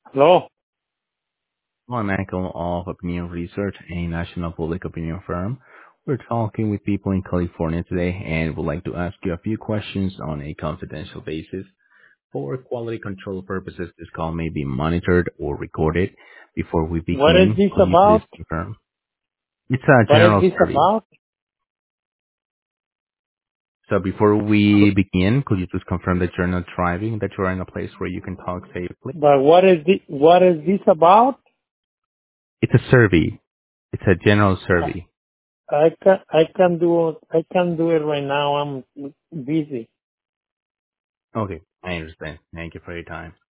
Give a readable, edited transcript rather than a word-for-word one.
Hello. I'm Michael of Opinion Research, a national public opinion firm. We're talking with people in California today and would like to ask you a few questions on a confidential basis. For quality control purposes, this call may be monitored or recorded. Before we What is begin, this could you please about? confirm? It's a What is general this survey. about? So before we begin, could you please confirm that you're not driving, that you're in a place where you can talk safely? But what is this about? It's a survey. It's a general survey. I can do it right now. I'm busy. Okay, I understand. Thank you for your time.